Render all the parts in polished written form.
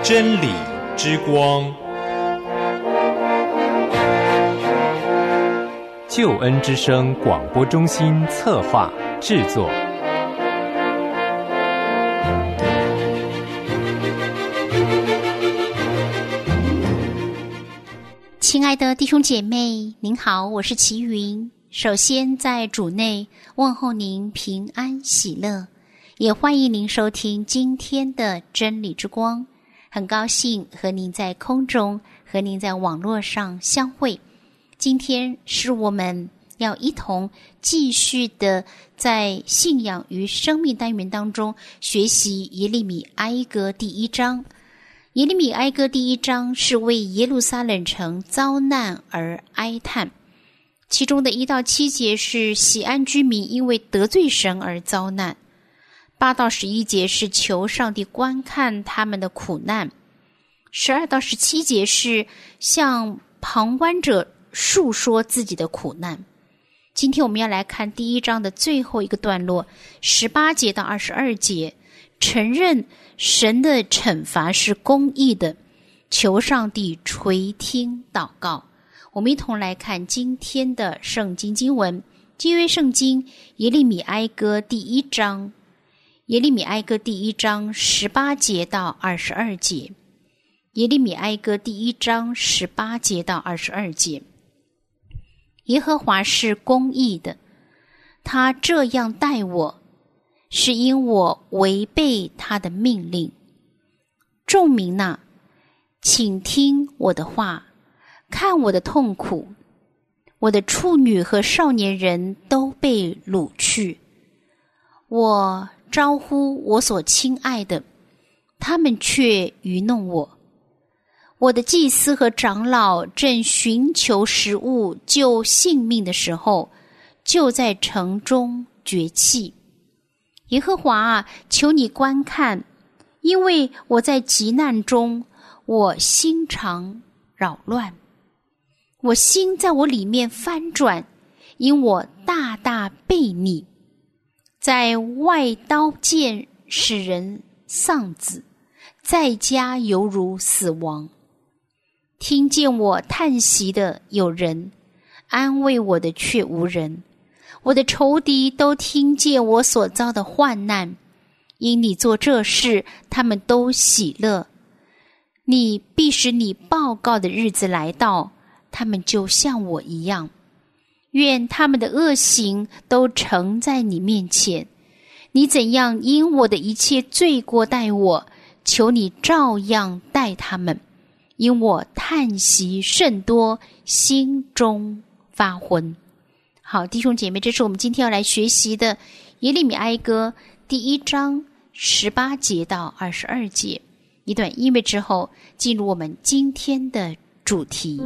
真理之光， 救恩之声广播中心策划制作。 亲爱的弟兄姐妹，您好，我是齐云。首先在主内问候您平安喜乐，也欢迎您收听今天的真理之光。很高兴和您在空中，和您在网络上相会。今天是我们要一同继续的在信仰与生命单元当中学习耶利米哀歌第1章。耶利米哀歌第1章是为耶路撒冷城遭难而哀叹，其中的1到7节是锡安居民因为得罪神而遭难，8到11节是求上帝观看他们的苦难，12到17节是向旁观者述说自己的苦难。今天我们要来看第1章的最后一个段落，18节到22节，承认神的惩罚是公义的，求上帝垂听祷告。我们一同来看今天的圣经经文，旧约圣经耶利米哀歌第1章，耶利米哀歌第1章18节到22节，耶利米哀歌第1章18节到22节。耶和华是公义的，他这样待我，是因我违背他的命令。众民哪，请听我的话，看我的痛苦。我的处女和少年人都被掳去，我招呼我所亲爱的，他们却愚弄我。我的祭司和长老正寻求食物救性命的时候，就在城中绝气。耶和华啊，求你观看，因为我在急难中，我心常扰乱，我心在我里面翻转，因我大大悖逆。在外刀剑使人丧子，在家犹如死亡。听见我叹息的有人，安慰我的却无人。我的仇敌都听见我所遭的患难，因你做这事，他们都喜乐。你必使你报告的日子来到，他们就像我一样。愿他们的恶行都呈在你面前。你怎样因我的一切罪过待我，求你照样待他们，因我叹息甚多，心中发昏。好，弟兄姐妹，这是我们今天要来学习的耶利米哀歌第1章18节到22节。一段音乐之后，进入我们今天的主题。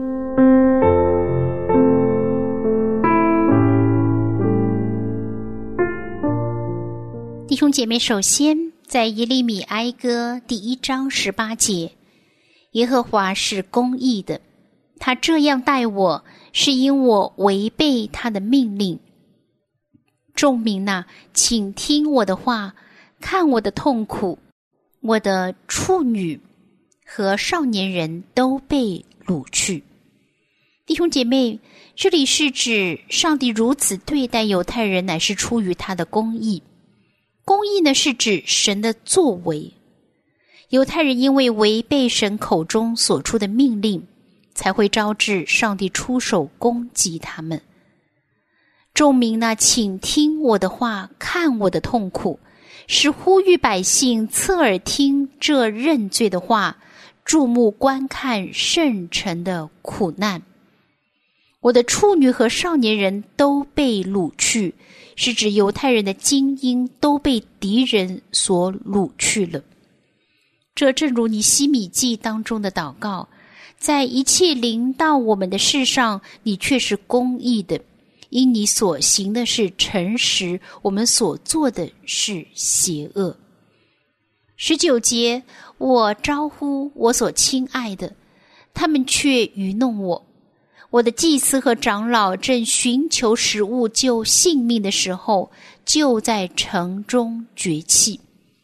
弟兄姐妹，首先在耶利米哀歌第1章18节，耶和华是公义的，他这样待我，是因我违背他的命令。众民哪，请听我的话，看我的痛苦。我的处女和少年人都被掳去。弟兄姐妹，这里是指上帝如此对待犹太人，乃是出于他的公义。公义呢，是指神的作为。犹太人因为违背神口中所出的命令，才会招致上帝出手攻击他们。众民哪，请听我的话，看我的痛苦，是呼吁百姓侧耳听这认罪的话，注目观看圣城的苦难。我的处女和少年人都被掳去，是指犹太人的精英都被敌人所掳去了。这正如尼希米记当中的祷告，在一切临到我们的事上，你却是公义的，因你所行的是诚实，我们所做的是邪恶。19节，我招呼我所亲爱的，他们却愚弄我。我的祭司和长老正寻求食物救性命的时候，就在城中绝气。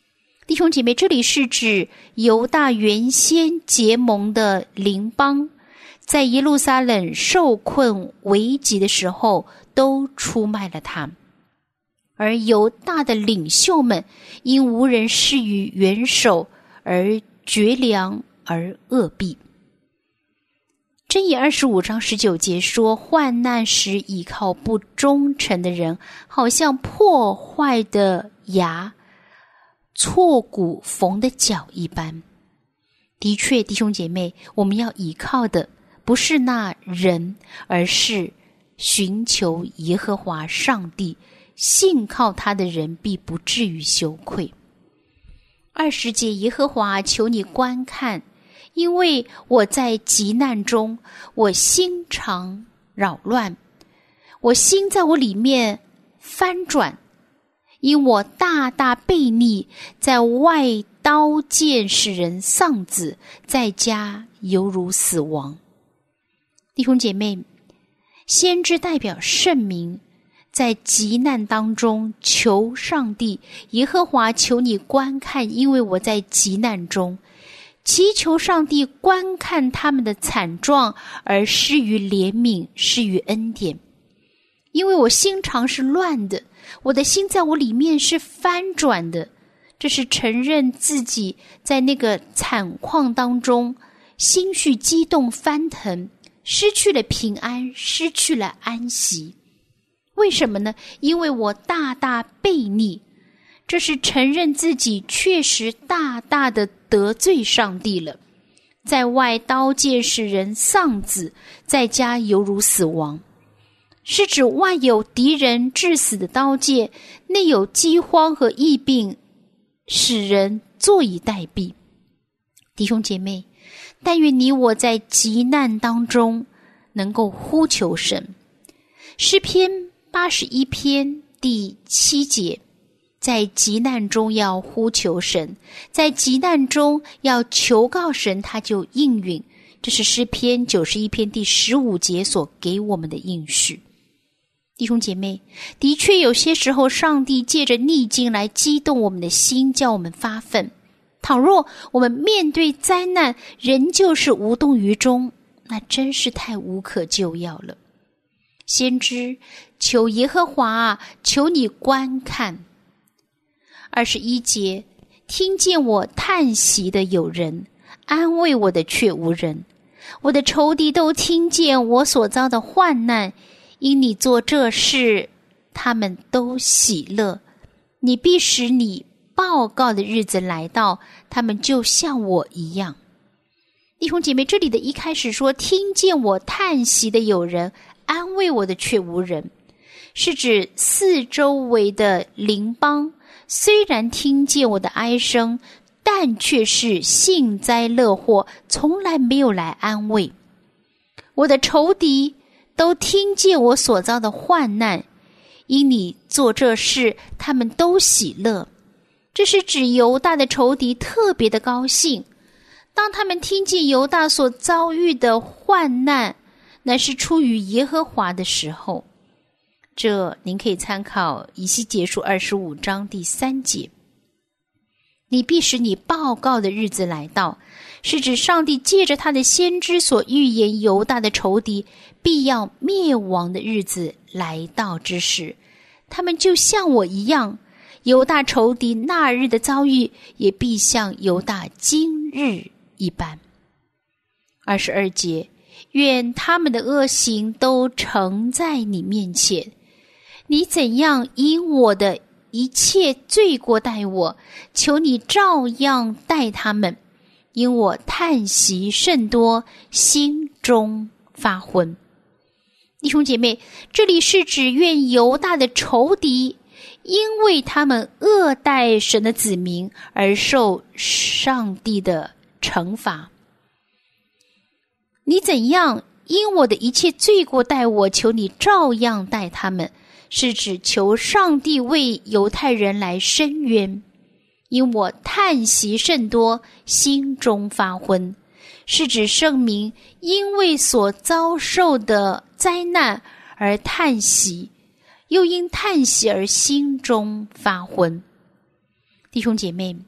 弟兄姐妹，这里是指犹大原先结盟的邻邦，在耶路撒冷受困危急的时候，都出卖了他。而犹大的领袖们因无人施于元首而绝粮而饿毙。箴言25章19节说，患难时倚靠不忠诚的人，好像破坏的牙，挫骨缝的脚一般。的确，弟兄姐妹，我们要倚靠的不是那人，而是寻求耶和华上帝，信靠他的人必不至于羞愧。20节，耶和华，求你观看，因为我在急难中，我心常扰乱，我心在我里面翻转，因我大大悖逆，在外刀剑使人丧子，在家犹如死亡。弟兄姐妹，先知代表圣民，在急难当中求上帝，耶和华，求你观看，因为我在急难中，祈求上帝观看他们的惨状，而施于怜悯，施于恩典。因为我心肠是乱的，我的心在我里面是翻转的，这是承认自己在那个惨况当中心绪激动翻腾，失去了平安，失去了安息。为什么呢？因为我大大悖逆，这是承认自己确实大大的得罪上帝了。在外刀剑使人丧子，在家犹如死亡，是指外有敌人致死的刀剑，内有饥荒和疫病，使人坐以待毙。弟兄姐妹，但愿你我在急难当中能够呼求神。诗篇81篇第7节，在急难中要呼求神，在急难中要求告神，他就应允。这是诗篇91篇第15节所给我们的应许。弟兄姐妹，的确有些时候上帝借着逆境来激动我们的心，叫我们发愤。倘若我们面对灾难仍旧是无动于衷，那真是太无可救药了。先知求耶和华啊，求你观看。21节，听见我叹息的有人，安慰我的却无人。我的仇敌都听见我所遭的患难，因你做这事，他们都喜乐。你必使你报告的日子来到，他们就像我一样。弟兄姐妹，这里的一开始说，听见我叹息的有人，安慰我的却无人，是指四周围的邻邦虽然听见我的哀声，但却是幸灾乐祸，从来没有来安慰。我的仇敌都听见我所遭的患难，因你做这事，他们都喜乐。这是指犹大的仇敌特别的高兴，当他们听见犹大所遭遇的患难，乃是出于耶和华的时候。这您可以参考以西结书25章第3节。你必使你报告的日子来到，是指上帝借着他的先知所预言犹大的仇敌必要灭亡的日子来到之时，他们就像我一样，犹大仇敌那日的遭遇也必像犹大今日一般。22节，愿他们的恶行都呈在你面前，你怎样因我的一切罪过待我，求你照样待他们，因我叹息甚多，心中发昏。弟兄姐妹，这里是指愿犹大的仇敌因为他们恶待神的子民而受上帝的惩罚。你怎样因我的一切罪过待我，求你照样待他们，是指求上帝为犹太人来伸冤。因我叹息甚多，心中发昏，是指圣民因为所遭受的灾难而叹息，又因叹息而心中发昏。弟兄姐妹，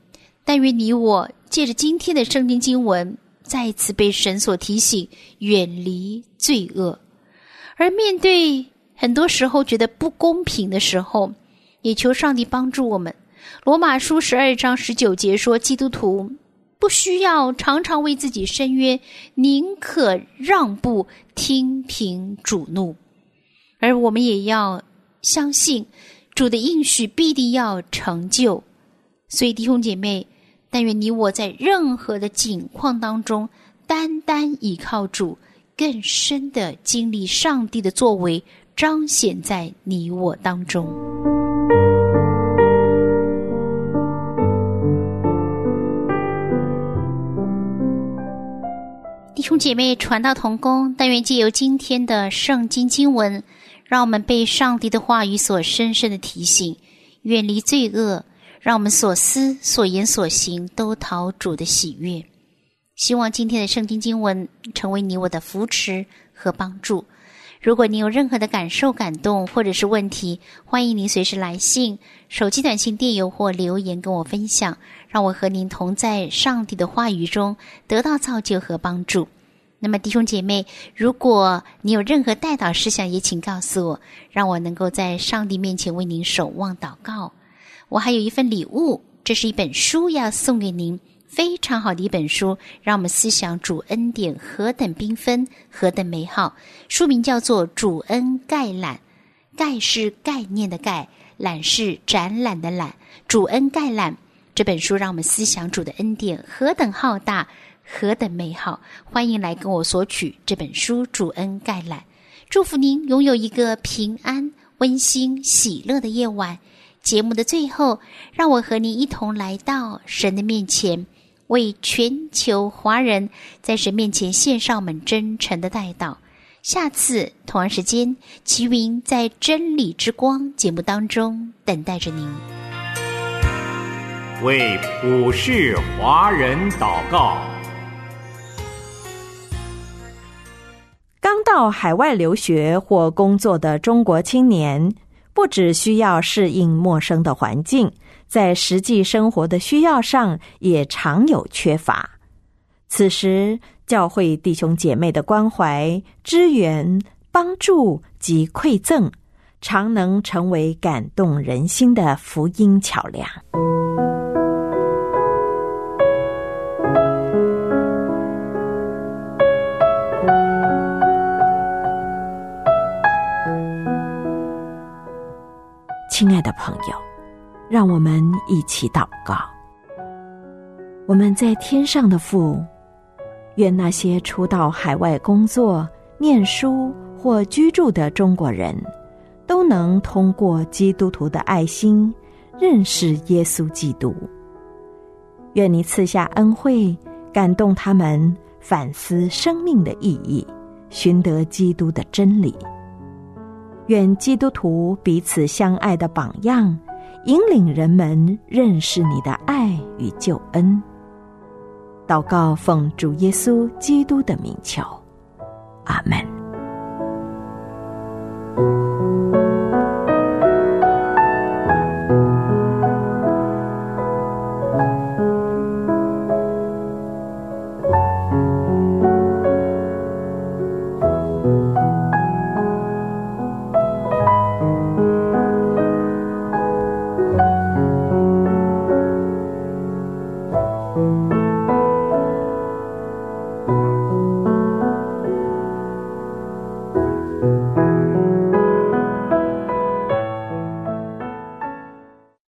但愿你我借着今天的圣经经文，再一次被神所提醒，远离罪恶。而面对很多时候觉得不公平的时候，也求上帝帮助我们。罗马书12章19节说，基督徒不需要常常为自己申冤，宁可让步，听凭主怒。而我们也要相信主的应许必定要成就。所以弟兄姐妹，但愿你我在任何的境况当中，单单依靠主，更深的经历上帝的作为，彰显在你我当中。弟兄姐妹，传道同工，但愿藉由今天的圣经经文，让我们被上帝的话语所深深的提醒，远离罪恶，让我们所思所言所行都讨主的喜悦。希望今天的圣经经文成为你我的扶持和帮助。如果你有任何的感受、感动或者是问题，欢迎您随时来信、手机短信、电邮或留言跟我分享，让我和您同在上帝的话语中得到造就和帮助。那么弟兄姐妹，如果你有任何代祷事项，也请告诉我，让我能够在上帝面前为您守望祷告。我还有一份礼物，这是一本书要送给您，非常好的一本书，让我们思想主恩典何等缤纷，何等美好。书名叫做《主恩概览》，概是概念的概，览是展览的览。主恩概览这本书让我们思想主的恩典何等浩大，何等美好。欢迎来跟我索取这本书《主恩概览》。祝福您拥有一个平安、温馨、喜乐的夜晚。节目的最后，让我和您一同来到神的面前，为全球华人在神面前献上我们真诚的代祷。下次同样时间，齐云在真理之光节目当中等待着您。 为普世华人祷告。 刚到海外留学或工作的中国青年，不只需要适应陌生的环境，在实际生活的需要上也常有缺乏。此时，教会弟兄姐妹的关怀、支援、帮助及馈赠，常能成为感动人心的福音桥梁。亲爱的朋友，让我们一起祷告。我们在天上的父，愿那些初到海外工作、念书或居住的中国人，都能通过基督徒的爱心认识耶稣基督。愿你赐下恩惠，感动他们反思生命的意义，寻得基督的真理。愿基督徒彼此相爱的榜样，引领人们认识你的爱与救恩。祷告奉主耶稣基督的名求，阿们。